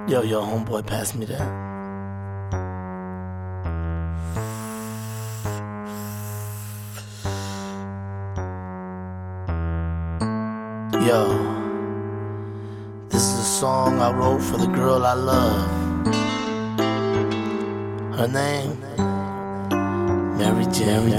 Yo, homeboy, pass me that. Yo, this is a song I wrote for the girl I love. Her name, Mary Jane.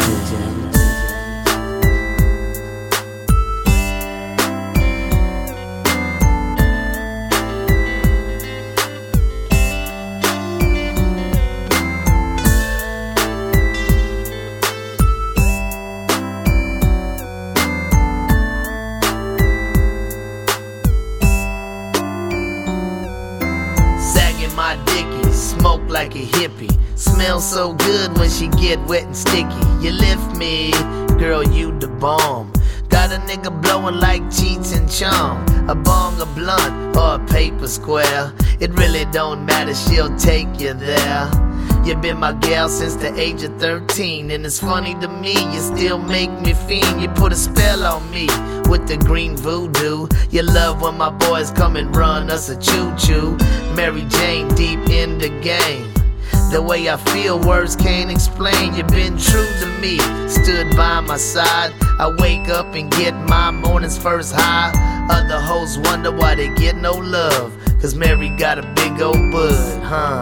My dickie, smoke like a hippie. Smells so good when she get wet and sticky. You lift me, girl, you the bomb. Got a nigga blowing like Cheech and Chong. A bong, a blunt, or a paper square. It really don't matter, she'll take you there. You been my gal since the age of 13. And it's funny to me, you still make me fiend. You put a spell on me with the green voodoo. You love when my boys come and run us a choo-choo. Mary Jane deep in the game. The way I feel, words can't explain. You've been true to me, stood by my side. I wake up and get my morning's first high. Other hoes wonder why they get no love, cause Mary got a big old bud, huh?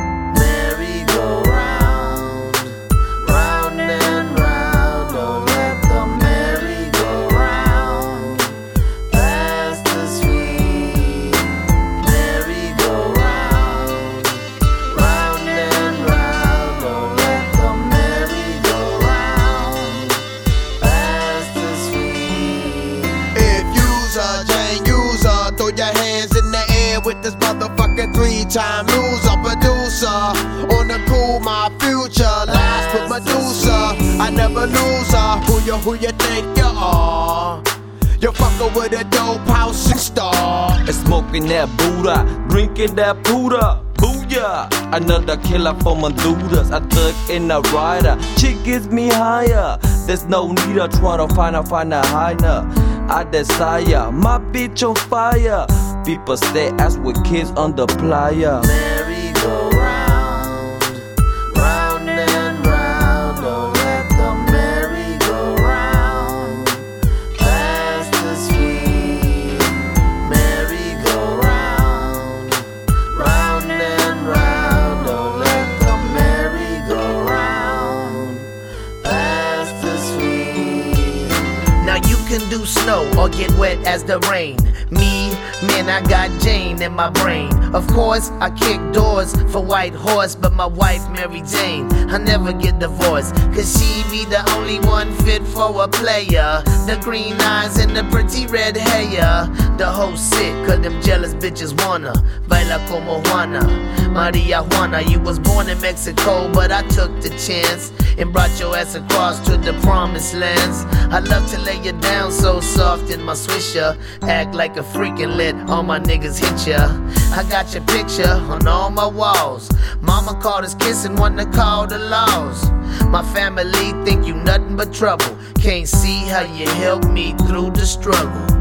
Mary go round, round and round. Oh, let the merry go round. Pass the sweet. Mary go round, round and round. Oh, let the merry go round. Pass the sweet. If you's a Jane user, throw your hands in the air with this motherfucking 3-time loser producer. On the cool, my future lies with Medusa. I never lose her. Who you think you are? You're fucking with a dope house star. And smoking that Buddha, drinking that Buddha. Booyah! Another killer for Honduras. A thug and a rider. Chick gets me higher. There's no need to try to find a higher. I desire my bitch on fire. People stay ass with kids on the playa. Mary go round, round and round. Oh, let the merry go round. Pass the sweet. Mary go round, round and round. Oh, let the merry go round. Pass the sweet. Now you can do snow or get wet as the rain. Me, man, I got Jane in my brain. Of course, I kick doors for White Horse, but my wife, Mary Jane, I never get divorced, cause she be the only one fit for a player. The green eyes and the pretty red hair. The whole sick, cause them jealous bitches wanna baila como Juana, Maria Juana. You was born in Mexico, but I took the chance and brought your ass across to the promised lands. I love to lay you down so soft in my swisher. Act like a freaking lit, all my niggas hit ya. I got your picture on all my walls. Mama called us kissing, wanna call the laws. My family think you nothing but trouble. Can't see how you help me through the struggle.